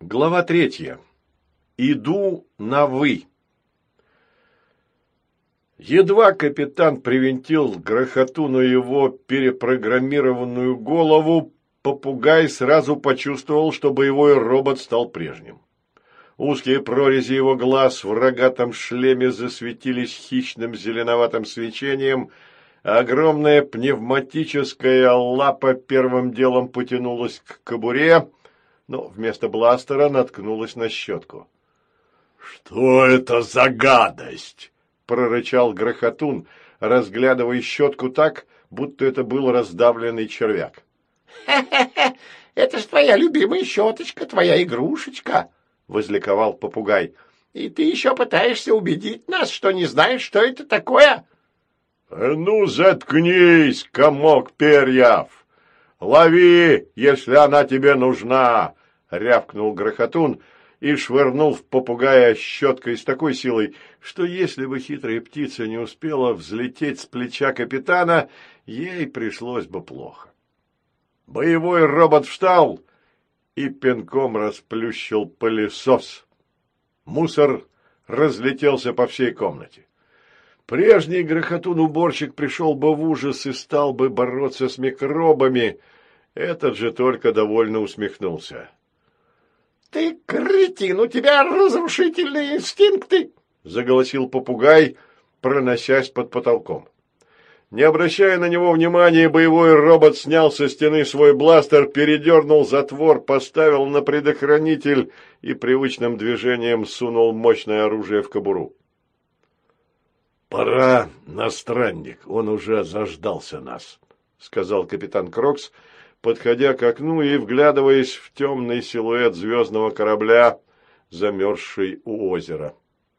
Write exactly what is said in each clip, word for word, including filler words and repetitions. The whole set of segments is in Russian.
Глава третья. Иду на «вы». Едва капитан привинтил к грохотуну его перепрограммированную голову, попугай сразу почувствовал, что боевой робот стал прежним. Узкие прорези его глаз в рогатом шлеме засветились хищным зеленоватым свечением, а огромная пневматическая лапа первым делом потянулась к кобуре, но вместо бластера наткнулась на щетку. «Что это за гадость?» – прорычал грохотун, разглядывая щетку так, будто это был раздавленный червяк. «Хе-хе-хе! Это ж твоя любимая щеточка, твоя игрушечка!» – возликовал попугай. «И ты еще пытаешься убедить нас, что не знаешь, что это такое?» «А ну, заткнись, комок перьев! Лови, если она тебе нужна!» — рявкнул грохотун и швырнул в попугая щеткой с такой силой, что если бы хитрая птица не успела взлететь с плеча капитана, ей пришлось бы плохо. Боевой робот встал и пинком расплющил пылесос. Мусор разлетелся по всей комнате. Прежний грохотун-уборщик пришел бы в ужас и стал бы бороться с микробами. Этот же только довольно усмехнулся. «Ты кретин, у тебя разрушительные инстинкты!» — заголосил попугай, проносясь под потолком. Не обращая на него внимания, боевой робот снял со стены свой бластер, передернул затвор, поставил на предохранитель и привычным движением сунул мощное оружие в кобуру. «Пора на странник, он уже заждался нас», — сказал капитан Крокс, подходя к окну и вглядываясь в темный силуэт звездного корабля, замерзший у озера.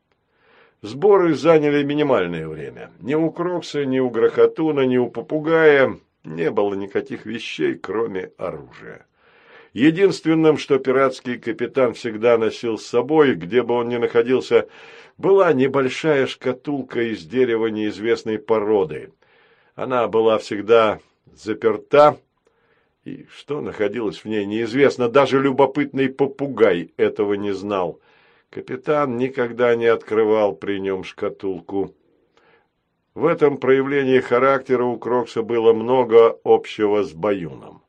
Сборы заняли минимальное время. Ни у Крокса, ни у грохотуна, ни у попугая не было никаких вещей, кроме оружия. Единственным, что пиратский капитан всегда носил с собой, где бы он ни находился, была небольшая шкатулка из дерева неизвестной породы. Она была всегда заперта, и что находилось в ней неизвестно, даже любопытный попугай этого не знал. Капитан никогда не открывал при нем шкатулку. В этом проявлении характера у Крокса было много общего с Баюном.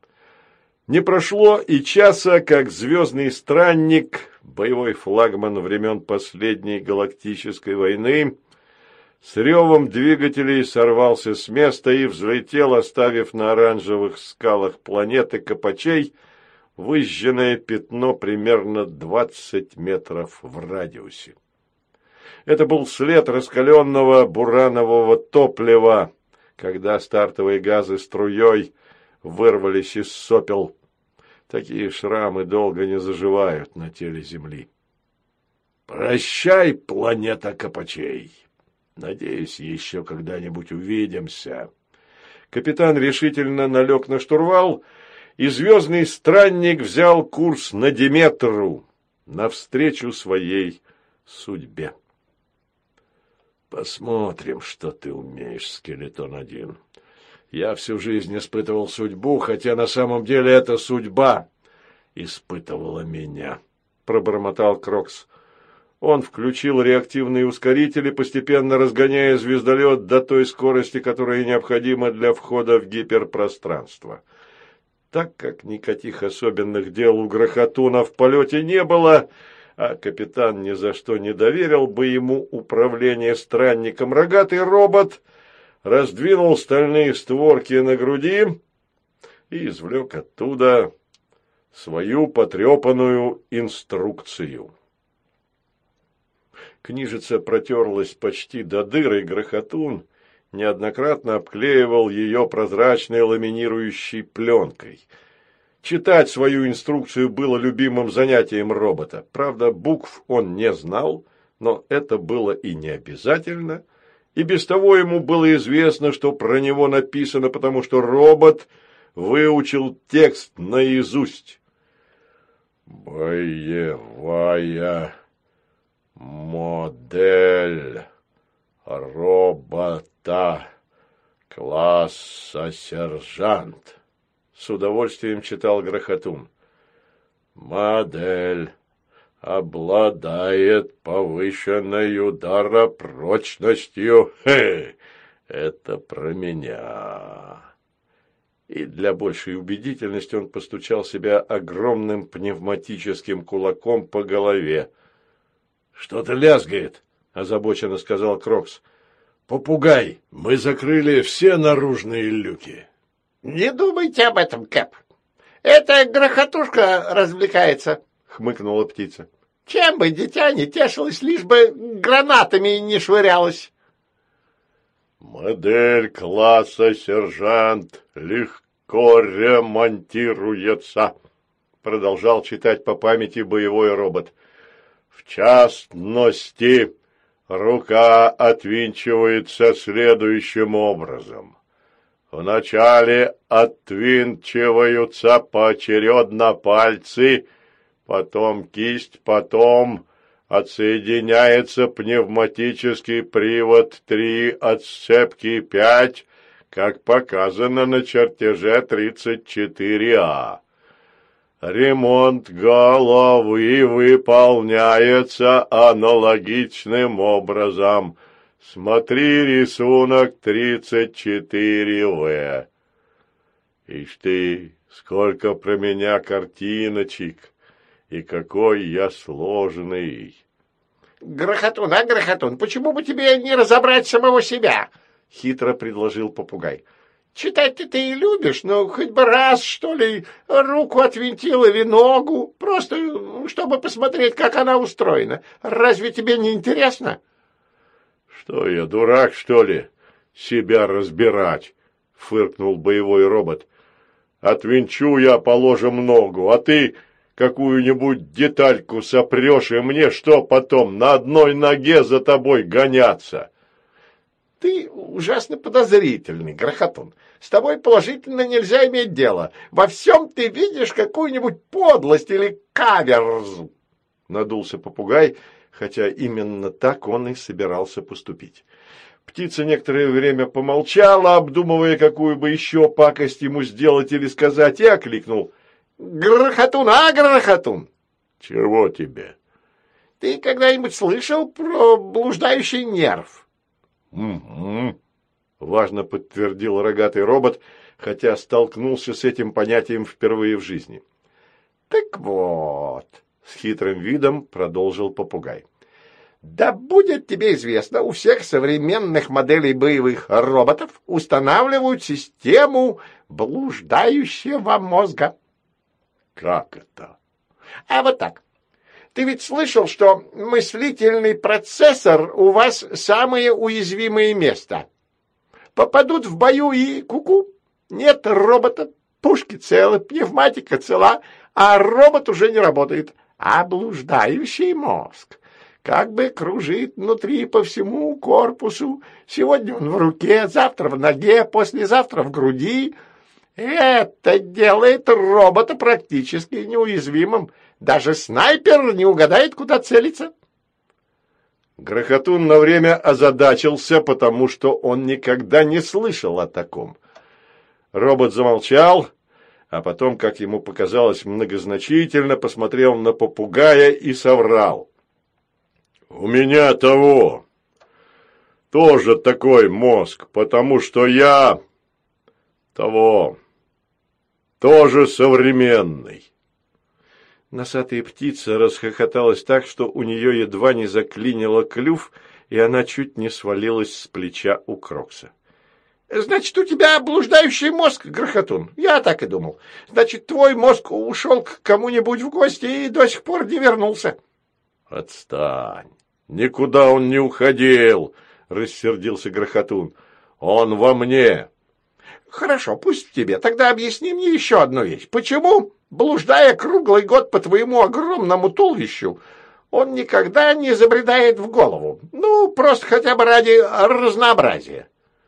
Не прошло и часа, как звездный странник, боевой флагман времен последней галактической войны, с ревом двигателей сорвался с места и взлетел, оставив на оранжевых скалах планеты Копачей выжженное пятно примерно двадцать метров в радиусе. Это был след раскаленного буранового топлива, когда стартовые газы струей вырвались из сопел. Такие шрамы долго не заживают на теле Земли. «Прощай, планета Копачей! Надеюсь, еще когда-нибудь увидимся». Капитан решительно налег на штурвал, и звездный странник взял курс на Диметру, навстречу своей судьбе. «Посмотрим, что ты умеешь, Скелетон-один. Я всю жизнь испытывал судьбу, хотя на самом деле эта судьба испытывала меня», — пробормотал Крокс. Он включил реактивные ускорители, постепенно разгоняя звездолет до той скорости, которая необходима для входа в гиперпространство. Так как никаких особенных дел у грохотуна в полете не было, а капитан ни за что не доверил бы ему управление странником, рогатый робот раздвинул стальные створки на груди и извлек оттуда свою потрепанную инструкцию. Книжица протерлась почти до дыр, и грохотун неоднократно обклеивал ее прозрачной ламинирующей пленкой. Читать свою инструкцию было любимым занятием робота. Правда, букв он не знал, но это было и не обязательно. И без того ему было известно, что про него написано, потому что робот выучил текст наизусть. «Боевая модель робота класса сержант», — с удовольствием читал грохотун. Модель обладает повышенной ударопрочностью. Хе, это про меня. И для большей убедительности он постучал себя огромным пневматическим кулаком по голове. «Что-то лязгает», — озабоченно сказал Крокс. «Попугай, мы закрыли все наружные люки». «Не думайте об этом, Кэп. Эта грохотушка развлекается», — хмыкнула птица. «Чем бы дитя не тешилось, лишь бы гранатами не швырялось». «Модель класса сержант легко ремонтируется», — продолжал читать по памяти боевой робот. «В частности, рука отвинчивается следующим образом. Вначале отвинчиваются поочередно пальцы, потом кисть, потом отсоединяется пневматический привод три, отсцепки пять, как показано на чертеже тридцать четыре А. Ремонт головы выполняется аналогичным образом. Смотри рисунок тридцать четыре В. Ишь ты, сколько про меня картиночек, и какой я сложный. «Грохотун, а, Грохотун, почему бы тебе не разобрать самого себя?» — хитро предложил попугай. «Читать-то ты и любишь, но хоть бы раз, что ли, руку отвинтил или ногу, просто чтобы посмотреть, как она устроена. Разве тебе не интересно?» «Что я, дурак, что ли, себя разбирать?» — фыркнул боевой робот. «Отвинчу я, положим, ногу, а ты какую-нибудь детальку сопрешь, и мне что потом, на одной ноге за тобой гоняться?» «Ты ужасно подозрительный, Грохотун. С тобой положительно нельзя иметь дело. Во всем ты видишь какую-нибудь подлость или каверзу», — надулся попугай, хотя именно так он и собирался поступить. Птица некоторое время помолчала, обдумывая, какую бы еще пакость ему сделать или сказать, и окликнул. «Грохотун, а, Грохотун!» «Чего тебе?» «Ты когда-нибудь слышал про блуждающий нерв?» «Угу», — важно подтвердил рогатый робот, хотя столкнулся с этим понятием впервые в жизни. «Так вот», — с хитрым видом продолжил попугай. «Да будет тебе известно, у всех современных моделей боевых роботов устанавливают систему блуждающего мозга». «Как это?» «А вот так. Ты ведь слышал, что мыслительный процессор у вас самое уязвимое место? Попадут в бою и ку-ку. Нет робота, пушки целы, пневматика цела, а робот уже не работает. А блуждающий мозг как бы кружит внутри по всему корпусу. Сегодня он в руке, завтра в ноге, послезавтра в груди. Это делает робота практически неуязвимым. Даже снайпер не угадает, куда целиться». Грохотун на время озадачился, потому что он никогда не слышал о таком. Робот замолчал, а потом, как ему показалось, многозначительно посмотрел на попугая и соврал. «У меня того, тоже такой мозг, потому что я того, тоже современный». Носатая птица расхохоталась так, что у нее едва не заклинило клюв, и она чуть не свалилась с плеча у Крокса. «Значит, у тебя блуждающий мозг, Грохотун? Я так и думал. Значит, твой мозг ушел к кому-нибудь в гости и до сих пор не вернулся». «Отстань! Никуда он не уходил!» — рассердился Грохотун. «Он во мне!» «Хорошо, пусть в тебе. Тогда объясни мне еще одну вещь. Почему, блуждая круглый год по твоему огромному туловищу, он никогда не забредает в голову? Ну, просто хотя бы ради разнообразия».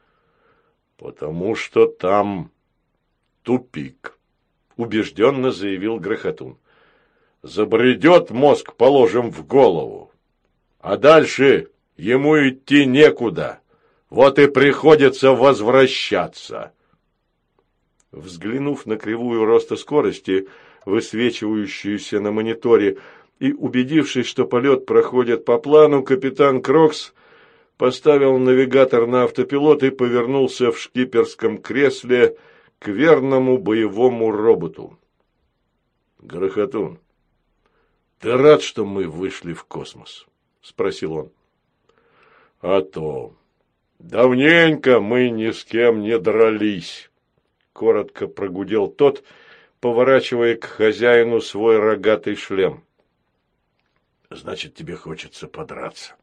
«Потому что там тупик», — убежденно заявил Грохотун. «Забредет мозг, положим, в голову, а дальше ему идти некуда. Вот и приходится возвращаться». Взглянув на кривую роста скорости, высвечивающуюся на мониторе, и, убедившись, что полет проходит по плану, капитан Крокс поставил навигатор на автопилот и повернулся в шкиперском кресле к верному боевому роботу. «Грохотун, ты рад, что мы вышли в космос?» – спросил он. «А то! Давненько мы ни с кем не дрались!» – коротко прогудел тот, поворачивая к хозяину свой рогатый шлем. «Значит, тебе хочется подраться.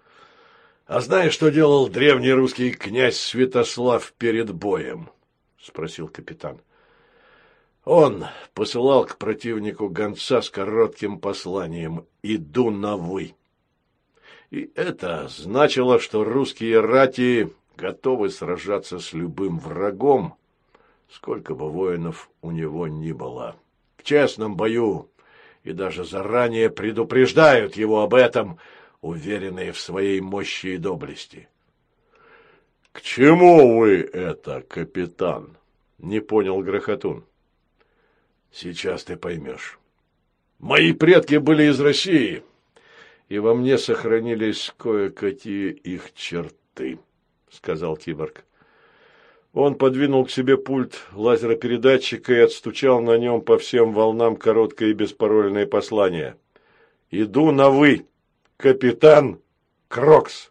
А знаешь, что делал древний русский князь Святослав перед боем?» – спросил капитан. «Он посылал к противнику гонца с коротким посланием «Иду на вы». И это значило, что русские рати готовы сражаться с любым врагом, сколько бы воинов у него ни было. В честном бою и даже заранее предупреждают его об этом, уверенные в своей мощи и доблести. «К чему вы это, капитан?» — не понял Грохотун. «Сейчас ты поймешь. Мои предки были из России, и во мне сохранились кое-какие их черты», — сказал киборг. Он подвинул к себе пульт лазеропередатчика и отстучал на нем по всем волнам короткое и беспарольное послание. «Иду на вы, капитан Крокс».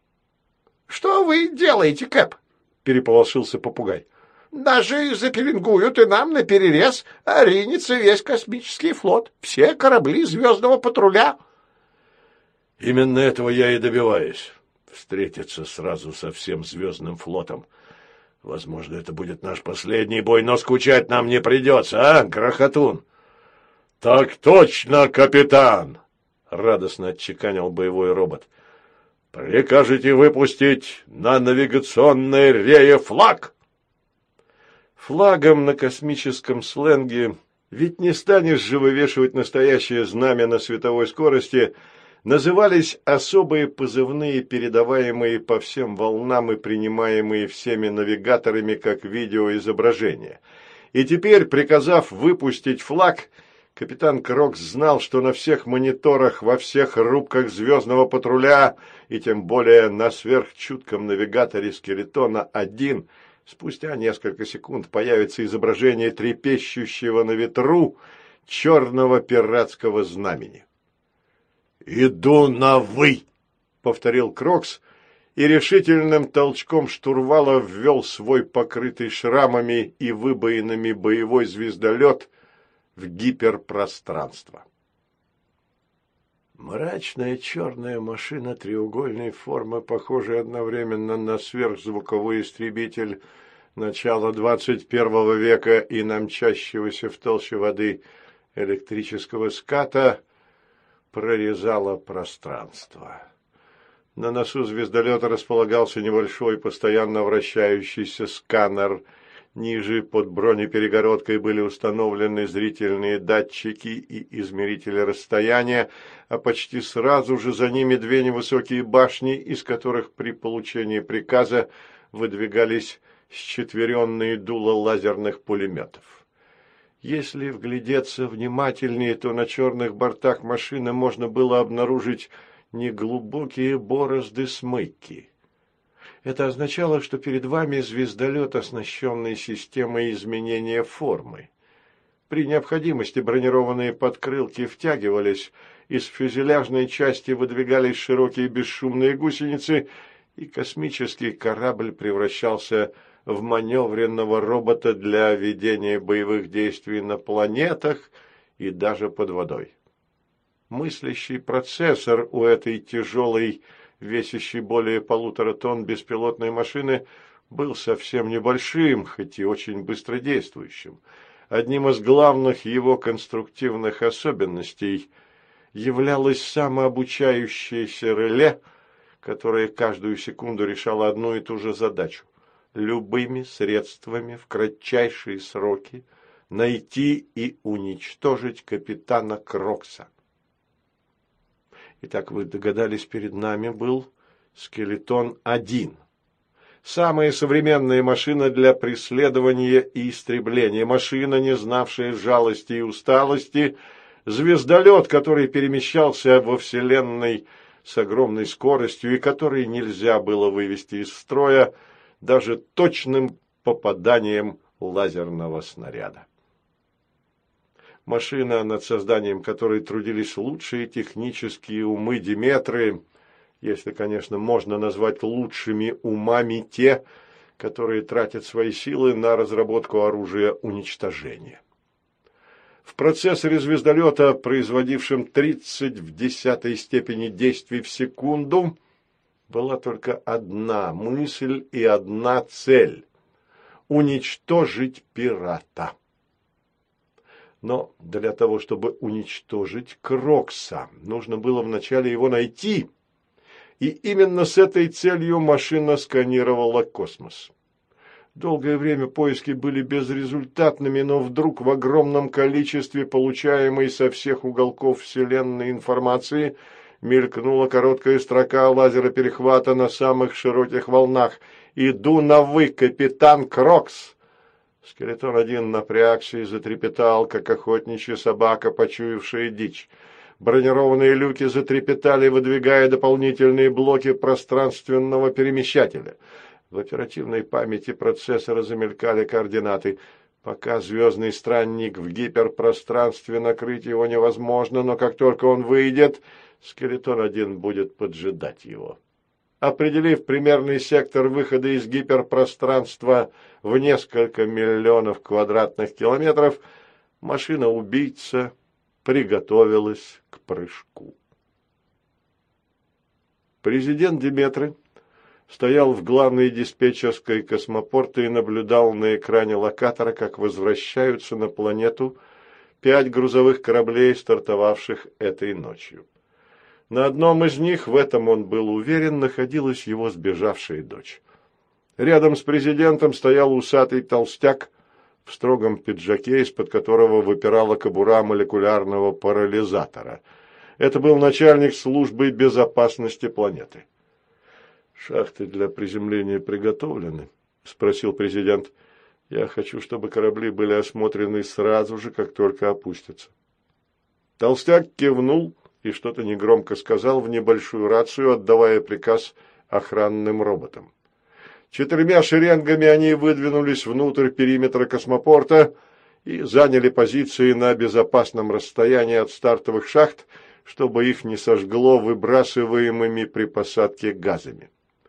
«Что вы делаете, Кэп?» – переполошился попугай. «Даже запеленгуют, и нам наперерез ринется весь космический флот, все корабли звездного патруля». «Именно этого я и добиваюсь. Встретиться сразу со всем звездным флотом. Возможно, это будет наш последний бой, но скучать нам не придется, а, Грохотун?» «Так точно, капитан!» — радостно отчеканил боевой робот. «Прикажете выпустить на навигационной рее флаг?» Флагом на космическом сленге, ведь не станешь же вывешивать настоящее знамя на световой скорости, назывались особые позывные, передаваемые по всем волнам и принимаемые всеми навигаторами как видеоизображение. И теперь, приказав выпустить флаг, капитан Крокс знал, что на всех мониторах, во всех рубках звездного патруля и тем более на сверхчутком навигаторе Скелетона-один спустя несколько секунд появится изображение трепещущего на ветру черного пиратского знамени. «Иду на вы!» — повторил Крокс и решительным толчком штурвала ввел свой покрытый шрамами и выбоинами боевой звездолет в гиперпространство. Мрачная черная машина треугольной формы, похожая одновременно на сверхзвуковой истребитель начала двадцать первого века и на мчащегося в толще воды электрического ската, прорезала пространство. На носу звездолета располагался небольшой, постоянно вращающийся сканер. Ниже, под бронеперегородкой, были установлены зрительные датчики и измерители расстояния, а почти сразу же за ними две невысокие башни, из которых при получении приказа выдвигались счетверенные дула лазерных пулеметов. Если вглядеться внимательнее, то на черных бортах машины можно было обнаружить неглубокие борозды-смыки. Это означало, что перед вами звездолет, оснащенный системой изменения формы. При необходимости бронированные подкрылки втягивались, из фюзеляжной части выдвигались широкие бесшумные гусеницы, и космический корабль превращался в маневренного робота для ведения боевых действий на планетах и даже под водой. Мыслящий процессор у этой тяжелой, весящей более полутора тонн беспилотной машины был совсем небольшим, хоть и очень быстродействующим. Одним из главных его конструктивных особенностей являлось самообучающееся реле, которое каждую секунду решало одну и ту же задачу – любыми средствами в кратчайшие сроки найти и уничтожить капитана Крокса. Итак, вы догадались, перед нами был Скелетон-один. Самая современная машина для преследования и истребления, машина, не знавшая жалости и усталости, звездолет, который перемещался во Вселенной с огромной скоростью и который нельзя было вывести из строя даже точным попаданием лазерного снаряда. Машина, над созданием которой трудились лучшие технические умы Диметры, если, конечно, можно назвать лучшими умами те, которые тратят свои силы на разработку оружия уничтожения. В процессоре звездолета, производившем тридцать в десятой степени действий в секунду, была только одна мысль и одна цель – уничтожить пирата. Но для того, чтобы уничтожить Крокса, нужно было вначале его найти. И именно с этой целью машина сканировала космос. Долгое время поиски были безрезультатными, но вдруг в огромном количестве получаемой со всех уголков Вселенной информации мелькнула короткая строка лазероперехвата на самых широких волнах. «Иду на вы, капитан Крокс!» Скелетон один напрягся и затрепетал, как охотничья собака, почуявшая дичь. Бронированные люки затрепетали, выдвигая дополнительные блоки пространственного перемещателя. В оперативной памяти процессора замелькали координаты. Пока звездный странник в гиперпространстве, накрыть его невозможно, но как только он выйдет, скелетон один будет поджидать его. Определив примерный сектор выхода из гиперпространства в несколько миллионов квадратных километров, машина-убийца приготовилась к прыжку. Президент Диметры стоял в главной диспетчерской космопорта и наблюдал на экране локатора, как возвращаются на планету пять грузовых кораблей, стартовавших этой ночью. На одном из них, в этом он был уверен, находилась его сбежавшая дочь. Рядом с президентом стоял усатый толстяк в строгом пиджаке, из-под которого выпирала кобура молекулярного парализатора. Это был начальник службы безопасности планеты. «Шахты для приземления приготовлены?» – спросил президент. «Я хочу, чтобы корабли были осмотрены сразу же, как только опустятся». Толстяк кивнул и что-то негромко сказал в небольшую рацию, отдавая приказ охранным роботам. Четырьмя шеренгами они выдвинулись внутрь периметра космопорта и заняли позиции на безопасном расстоянии от стартовых шахт, чтобы их не сожгло выбрасываемыми при посадке газами.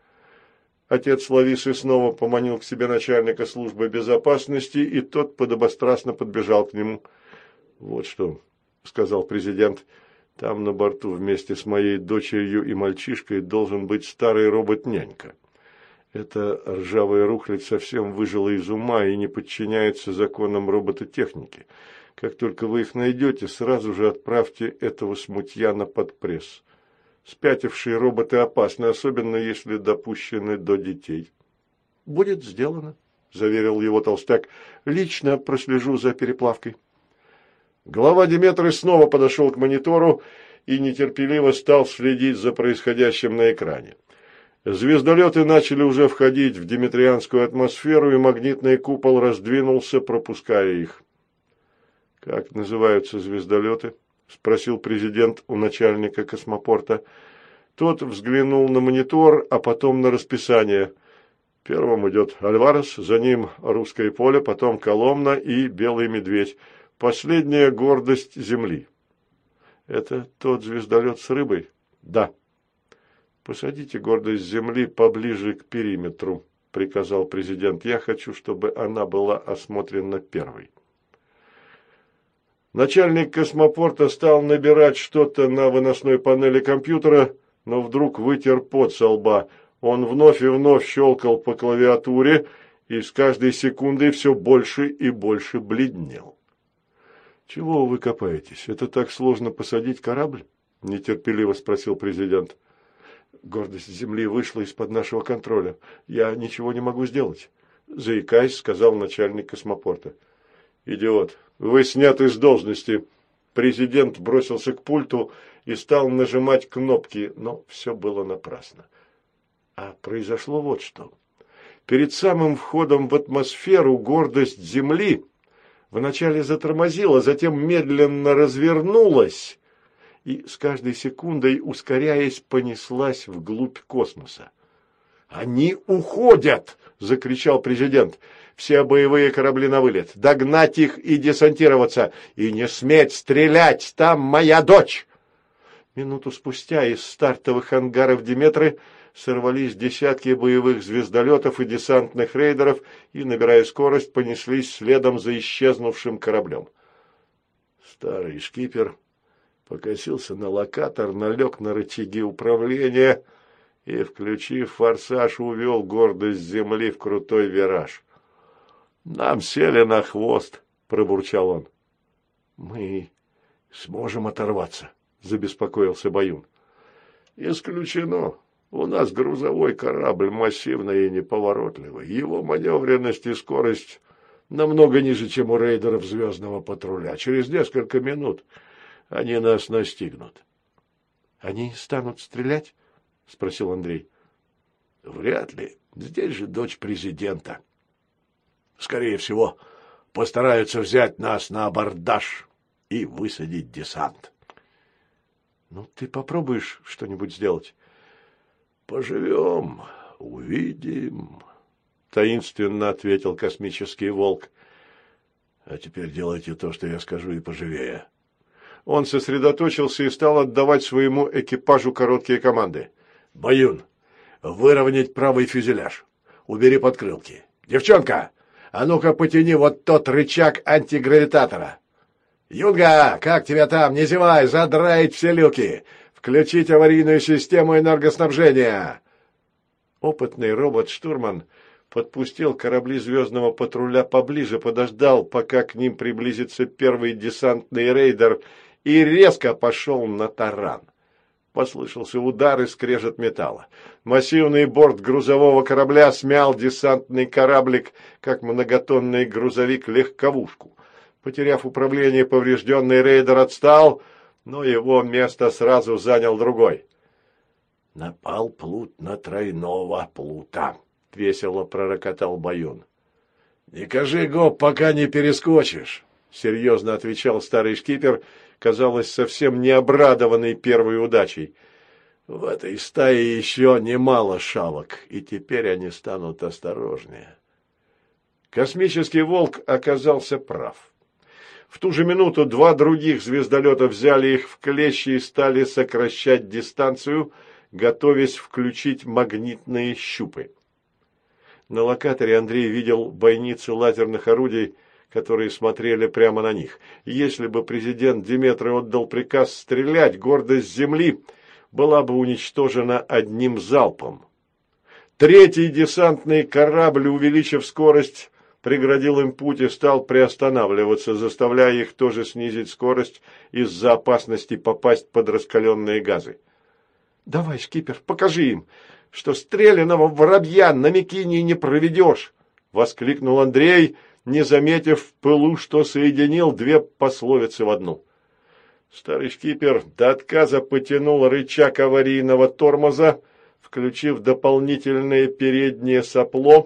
Отец Лависы снова поманил к себе начальника службы безопасности, и тот подобострастно подбежал к нему. «Вот что», — сказал президент, — «там на борту вместе с моей дочерью и мальчишкой должен быть старый робот-нянька. Эта ржавая рухлядь совсем выжила из ума и не подчиняется законам робототехники. Как только вы их найдете, сразу же отправьте этого смутьяна под пресс. Спятившие роботы опасны, особенно если допущены до детей». «Будет сделано», — заверил его толстяк. «Лично прослежу за переплавкой». Глава Диметры снова подошел к монитору и нетерпеливо стал следить за происходящим на экране. Звездолеты начали уже входить в диметрианскую атмосферу, и магнитный купол раздвинулся, пропуская их. «Как называются звездолеты?» – спросил президент у начальника космопорта. Тот взглянул на монитор, а потом на расписание. Первым идет Альварес, за ним Русское поле, потом Коломна и Белый медведь. Последняя гордость Земли. Это тот звездолет с рыбой? Да. Посадите гордость Земли поближе к периметру, приказал президент. Я хочу, чтобы она была осмотрена первой. Начальник космопорта стал набирать что-то на выносной панели компьютера, но вдруг вытер пот со лба. Он вновь и вновь щелкал по клавиатуре и с каждой секундой все больше и больше бледнел. «Чего вы копаетесь? Это так сложно посадить корабль?» – нетерпеливо спросил президент. «Гордость Земли вышла из-под нашего контроля. Я ничего не могу сделать», – заикаясь, сказал начальник космопорта. «Идиот, вы сняты с должности». Президент бросился к пульту и стал нажимать кнопки, но все было напрасно. А произошло вот что. Перед самым входом в атмосферу гордость Земли вначале затормозила, затем медленно развернулась и с каждой секундой, ускоряясь, понеслась вглубь космоса. «Они уходят!» – закричал президент. «Все боевые корабли на вылет! Догнать их и десантироваться! И не сметь стрелять! Там моя дочь!» Минуту спустя из стартовых ангаров Диметры сорвались десятки боевых звездолетов и десантных рейдеров и, набирая скорость, понеслись следом за исчезнувшим кораблем. Старый шкипер покосился на локатор, налег на рычаги управления и, включив форсаж, увел гордость Земли в крутой вираж. «Нам сели на хвост», — пробурчал он. «Мы сможем оторваться», — забеспокоился Баюн. «Исключено. У нас грузовой корабль массивный и неповоротливый. Его маневренность и скорость намного ниже, чем у рейдеров звездного патруля. Через несколько минут они нас настигнут». «Они станут стрелять?» — спросил Андрей. «Вряд ли. Здесь же дочь президента. Скорее всего, постараются взять нас на абордаж и высадить десант». «Ну, ты попробуешь что-нибудь сделать?» «Поживем, увидим», — таинственно ответил космический волк. «А теперь делайте то, что я скажу, и поживее». Он сосредоточился и стал отдавать своему экипажу короткие команды. «Баюн, выровнять правый фюзеляж. Убери подкрылки. Девчонка, а ну-ка потяни вот тот рычаг антигравитатора. Юнга, как тебя там? Не зевай, задраить все люки. Включить аварийную систему энергоснабжения». Опытный робот-штурман подпустил корабли звездного патруля поближе, подождал, пока к ним приблизится первый десантный рейдер, и резко пошел на таран. Послышался удар и скрежет металла. Массивный борт грузового корабля смял десантный кораблик, как многотонный грузовик-легковушку. Потеряв управление, поврежденный рейдер отстал, но его место сразу занял другой. «Напал плут на тройного плута», — весело пророкотал Баюн. «Не кажи гоп, пока не перескочишь», — серьезно отвечал старый шкипер, казалось, совсем не обрадованный первой удачей. «В этой стае еще немало шавок, и теперь они станут осторожнее». Космический волк оказался прав. В ту же минуту два других звездолета взяли их в клещи и стали сокращать дистанцию, готовясь включить магнитные щупы. На локаторе Андрей видел бойницы лазерных орудий, которые смотрели прямо на них. Если бы президент Диметры отдал приказ стрелять, гордость Земли была бы уничтожена одним залпом. Третий десантный корабль, увеличив скорость, преградил им путь и стал приостанавливаться, заставляя их тоже снизить скорость из-за опасности попасть под раскаленные газы. «Давай, шкипер, покажи им, что стрелянного воробья на Микине не проведешь!» — воскликнул Андрей, не заметив в пылу, что соединил две пословицы в одну. Старый шкипер до отказа потянул рычаг аварийного тормоза, включив дополнительное переднее сопло,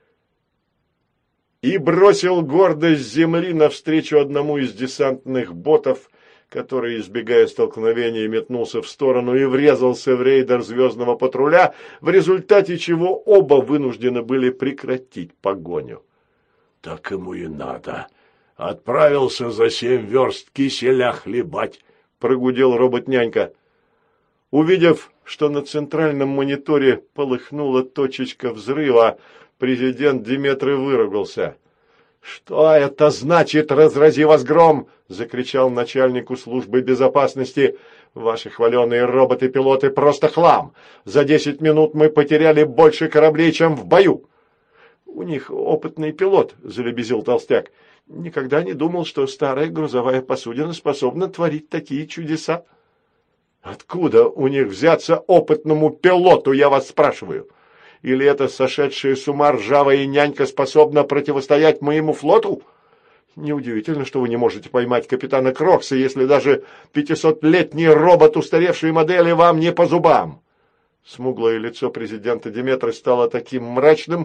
и бросил гордость Земли навстречу одному из десантных ботов, который, избегая столкновения, метнулся в сторону и врезался в рейдер звездного патруля, в результате чего оба вынуждены были прекратить погоню. «Так ему и надо. Отправился за семь верст киселя хлебать», — прогудел робот-нянька. Увидев, что на центральном мониторе полыхнула точечка взрыва, президент Диметры выругался. «Что это значит, разрази вас гром?» — закричал начальнику службы безопасности. «Ваши хваленые роботы-пилоты просто хлам. За десять минут мы потеряли больше кораблей, чем в бою». «У них опытный пилот», — залебезил толстяк. «Никогда не думал, что старая грузовая посудина способна творить такие чудеса». «Откуда у них взяться опытному пилоту, я вас спрашиваю? Или эта сошедшая с ума ржавая нянька способна противостоять моему флоту? Неудивительно, что вы не можете поймать капитана Крокса, если даже пятисотлетний робот устаревшей модели вам не по зубам». Смуглое лицо президента Диметры стало таким мрачным,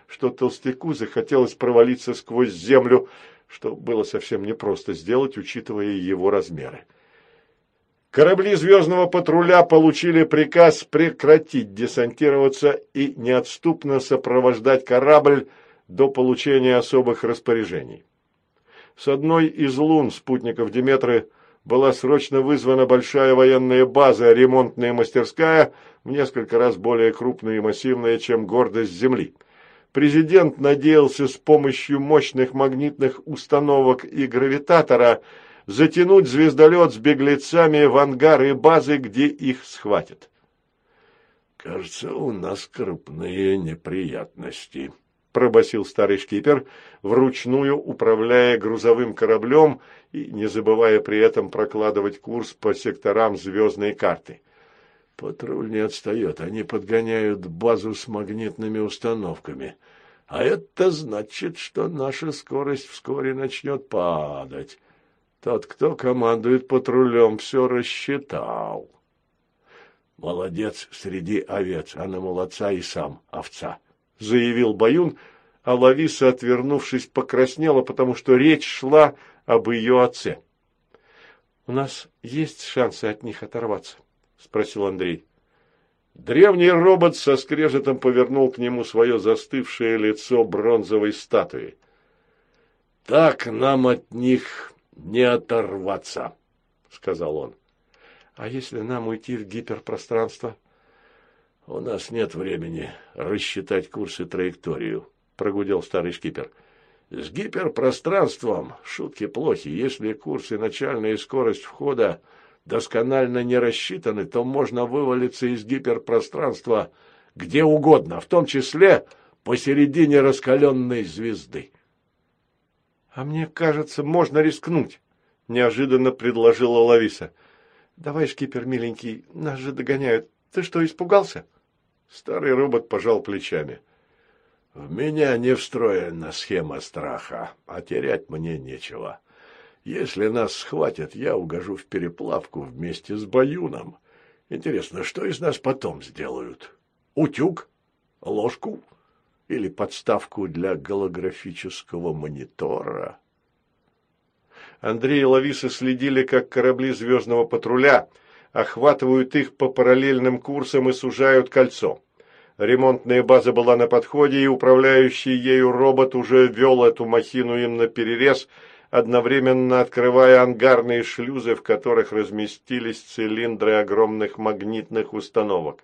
что толстяку захотелось провалиться сквозь землю, что было совсем непросто сделать, учитывая его размеры. Корабли звездного патруля получили приказ прекратить десантироваться и неотступно сопровождать корабль до получения особых распоряжений. С одной из лун спутников Диметры была срочно вызвана большая военная база, ремонтная мастерская, в несколько раз более крупная и массивная, чем гордость Земли. Президент надеялся с помощью мощных магнитных установок и гравитатора затянуть звездолет с беглецами в ангары базы, где их схватят. «Кажется, у нас крупные неприятности», — пробасил старый шкипер, вручную управляя грузовым кораблем и не забывая при этом прокладывать курс по секторам звездной карты. «Патруль не отстает, они подгоняют базу с магнитными установками. А это значит, что наша скорость вскоре начнет падать. Тот, кто командует патрулем, все рассчитал». «Молодец среди овец, а на молодца и сам овца», — заявил Баюн, а Лависа, отвернувшись, покраснела, потому что речь шла об ее отце. «У нас есть шансы от них оторваться?» — спросил Андрей. Древний робот со скрежетом повернул к нему свое застывшее лицо бронзовой статуи. «Так нам от них не оторваться», — сказал он. «А если нам уйти в гиперпространство?» «У нас нет времени рассчитать курс и траекторию», — прогудел старый шкипер. «С гиперпространством шутки плохи. Если курс и начальная скорость входа досконально не рассчитаны, то можно вывалиться из гиперпространства где угодно, в том числе посередине раскаленной звезды». «А мне кажется, можно рискнуть», — неожиданно предложила Лависа. «Давай, шкипер миленький, нас же догоняют. Ты что, испугался?» Старый робот пожал плечами. «В меня не встроена схема страха, а терять мне нечего. Если нас схватят, я угожу в переплавку вместе с Баюном. Интересно, что из нас потом сделают? Утюг? Ложку? Или подставку для голографического монитора?» Андрей и Лависа следили, как корабли звездного патруля охватывают их по параллельным курсам и сужают кольцо. Ремонтная база была на подходе, и управляющий ею робот уже вел эту махину им наперерез, одновременно открывая ангарные шлюзы, в которых разместились цилиндры огромных магнитных установок.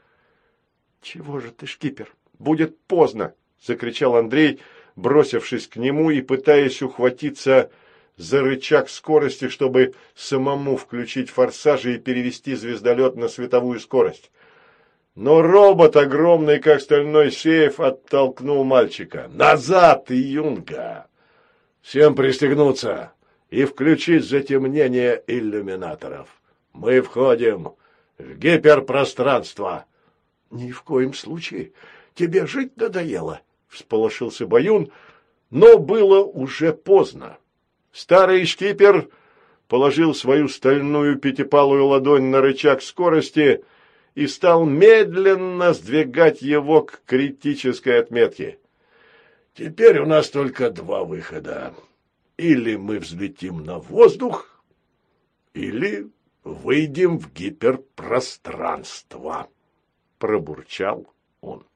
«Чего же ты, шкипер? Будет поздно!» — закричал Андрей, бросившись к нему и пытаясь ухватиться за рычаг скорости, чтобы самому включить форсажи и перевести звездолет на световую скорость. Но робот, огромный как стальной сейф, оттолкнул мальчика. «Назад, Юнга! Всем пристегнуться и включить затемнение иллюминаторов. Мы входим в гиперпространство». «Ни в коем случае. Тебе жить надоело», — всполошился Баюн, но было уже поздно. Старый шкипер положил свою стальную пятипалую ладонь на рычаг скорости и стал медленно сдвигать его к критической отметке. «Теперь у нас только два выхода. Или мы взлетим на воздух, или выйдем в гиперпространство», — пробурчал он.